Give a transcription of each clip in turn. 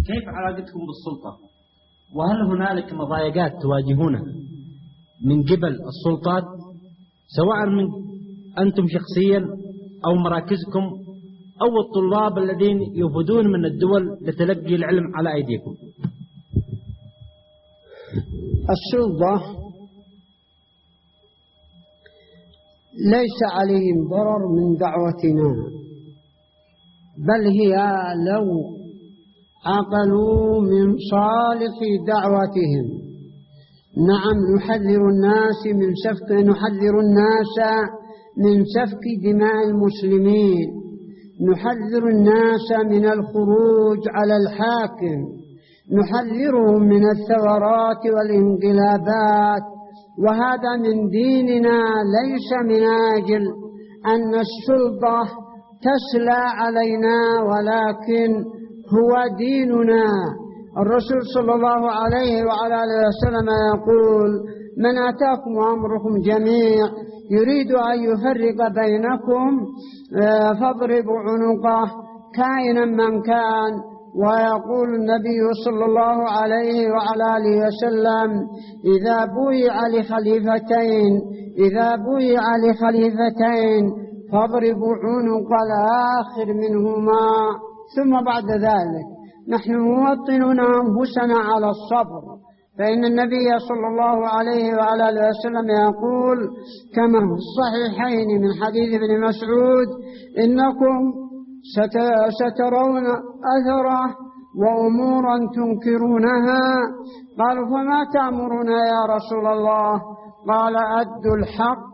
كيف علاقتكم بالسلطة؟ وهل هنالك مضايقات تواجهونها من قبل السلطات سواء من أنتم شخصيا أو مراكزكم أو الطلاب الذين يوفدون من الدول لتلقي العلم على أيديكم؟ السلطة ليس عليهم ضرر من دعوتنا، بل هي لو عقلوا من صالح دعوتهم. نعم، نحذر الناس من سفك دماء المسلمين، نحذر الناس من الخروج على الحاكم، نحذرهم من الثورات والانقلابات، وهذا من ديننا، ليس من أجل أن السلطة تسلى علينا، ولكن هو ديننا. الرسول صلى الله عليه وعلى آله وسلم يقول: من أتاكم أمركم جميع يريد أن يفرق بينكم فاضربوا عنقه كائنا من كان. ويقول النبي صلى الله عليه وعلى آله وسلم: إذا بويع لخليفتين فاضربوا عنق الآخر منهما. ثم بعد ذلك نحن نوطنون أنفسنا على الصبر، فإن النبي صلى الله عليه وعلى آله وسلم يقول كما في الصحيحين من حديث ابن مسعود: إنكم سترون أثره وأمورا تنكرونها. قالوا: فما تأمرنا يا رسول الله؟ قال: أدوا الحق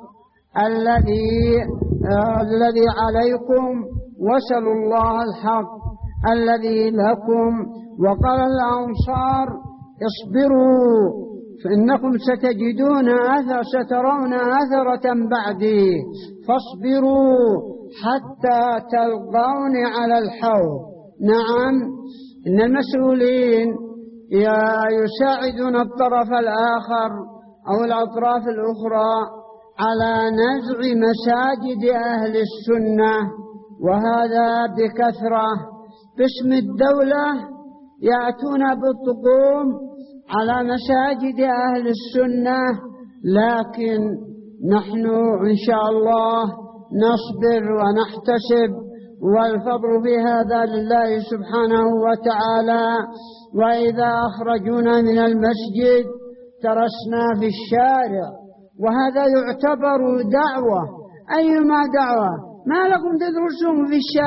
الذي عليكم وسلوا الله الحق الذي لكم. وقال الأنصار: اصبروا فإنكم سترون أثرة بعدي، فاصبروا حتى تلقون على الحوض. نعم، إن المسؤولين يساعدون الطرف الآخر أو الأطراف الأخرى على نزع مساجد أهل السنة، وهذا بكثرة. باسم الدولة يأتون بالطقوم على مساجد أهل السنة، لكن نحن إن شاء الله نصبر ونحتسب، والفضل في هذا لله سبحانه وتعالى. وإذا أخرجونا من المسجد ترسنا في الشارع، وهذا يعتبر دعوة. أيما دعوة؟ ما لكم تدرسون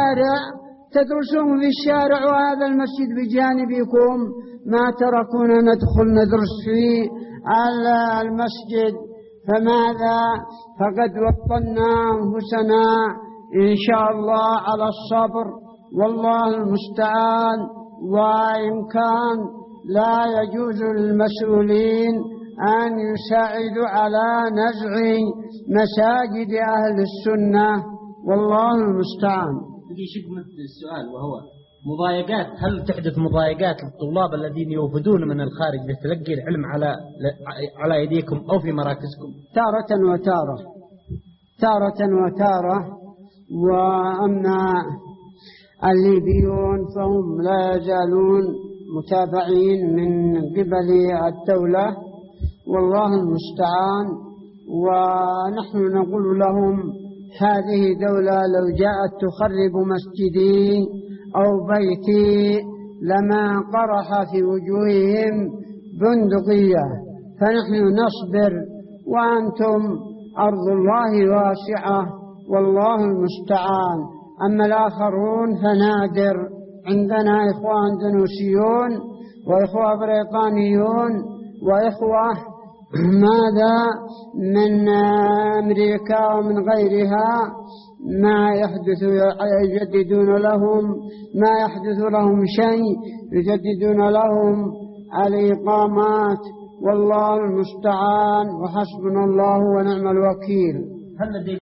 في الشارع وهذا المسجد بجانبكم؟ ما تركونا ندرس في المسجد، فماذا؟ فقد وطنا أنفسنا إن شاء الله على الصبر، والله المستعان. وإن كان لا يجوز للمسؤولين أن يساعدوا على نزع مساجد أهل السنة، والله المستعان. في شق من السؤال وهو مضايقات، هل تحدث مضايقات للطلاب الذين يوفدون من الخارج لتلقي العلم على أيديكم أو في مراكزكم؟ تارة وتارة. وأما الليبيون فهم لا يزالون متابعين من قبل الدولة، والله المستعان. ونحن نقول لهم: هذه دولة لو جاءت تخرب مسجدي أو بيتي لما قرح في وجوههم بندقية، فنحن نصبر، وأنتم أرض الله واسعة، والله المستعان. أما الآخرون فنادر. عندنا إخوة أندونيسيون وإخوة بريطانيون وإخوة من أمريكا ومن غيرها، ما يحدث يجددون لهم، ما يحدث لهم شيء، يجددون لهم الإقامات، والله المستعان، وحسبنا الله ونعم الوكيل. هل لديكم